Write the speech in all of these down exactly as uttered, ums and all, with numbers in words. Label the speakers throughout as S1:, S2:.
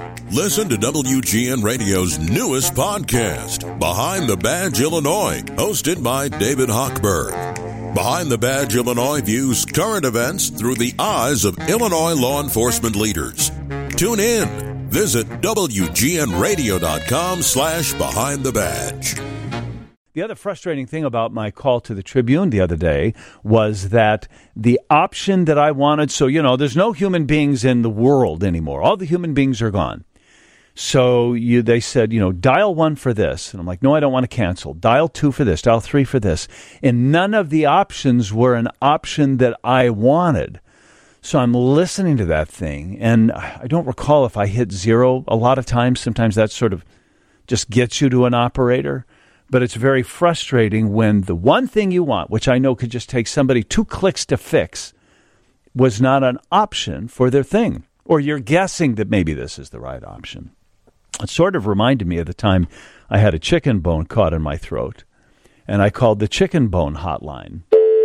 S1: Listen to W G N Radio's newest podcast, Behind the Badge Illinois, hosted by David Hochberg. Behind the Badge Illinois views current events through the eyes of Illinois law enforcement leaders. Tune in. Visit W G N radio dot com slash behind the badge.
S2: The other frustrating thing about my call to the Tribune the other day was that the option that I wanted, so, you know, there's no human beings in the world anymore. All the human beings are gone. So you, they said, you know, dial one for this. And I'm like, no, I don't want to cancel. Dial two for this. Dial three for this. And none of the options were an option that I wanted. So I'm listening to that thing, and I don't recall if I hit zero a lot of times. Sometimes that sort of just gets you to an operator. But it's very frustrating when the one thing you want, which I know could just take somebody two clicks to fix, was not an option for their thing. Or you're guessing that maybe this is the right option. It sort of reminded me of the time I had a chicken bone caught in my throat, and I called the chicken bone hotline.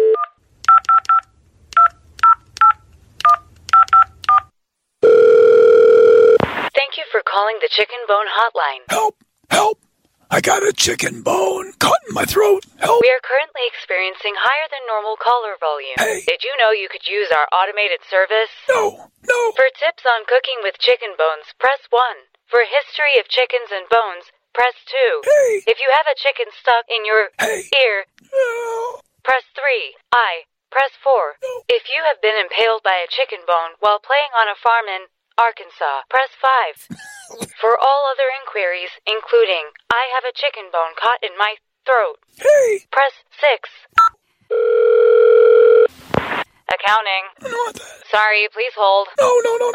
S3: Thank you for calling the chicken bone hotline.
S4: Help! Help! I got a chicken bone caught in my throat. Help!
S3: We are currently experiencing higher than normal caller volume.
S4: Hey!
S3: Did you know you could use our automated service?
S4: No! No!
S3: For tips on cooking with chicken bones, press one. For history of chickens and bones, press two.
S4: Hey!
S3: If you have a chicken stuck in your
S4: Hey!
S3: ear,
S4: No!
S3: press three. I. Press four.
S4: No.
S3: If you have been impaled by a chicken bone while playing on a farm in Arkansas, press five. For all other inquiries, including, I have a chicken bone caught in my throat,
S4: Hey!
S3: press six. Accounting.
S4: I don't want that.
S3: Sorry, please hold.
S4: No, no, no.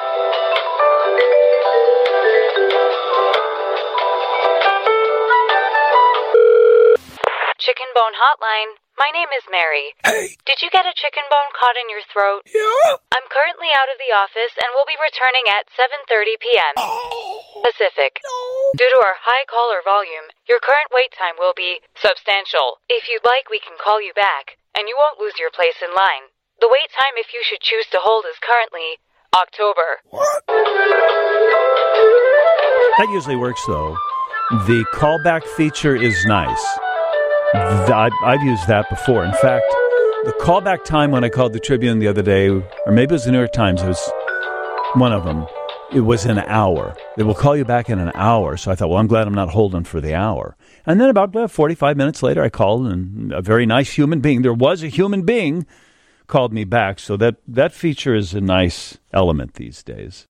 S3: Chicken bone hotline. My name is Mary.
S4: Hey!
S3: Did you get a chicken bone caught in your throat?
S4: Yeah?
S3: I'm currently out of the office and will be returning at seven thirty p.m.
S4: Oh!
S3: Pacific.
S4: No!
S3: Due to our high caller volume, your current wait time will be substantial. If you'd like, we can call you back, and you won't lose your place in line. The wait time, if you should choose to hold, is currently October.
S4: What?
S2: That usually works, though. The callback feature is nice. I've, I've used that before. In fact, the callback time when I called the Tribune the other day, or maybe it was the New York Times, it was one of them, it was an hour. They will call you back in an hour. So I thought, well, I'm glad I'm not holding for the hour. And then about uh, forty-five minutes later, I called, and a very nice human being, there was a human being, called me back. So that, that feature is a nice element these days.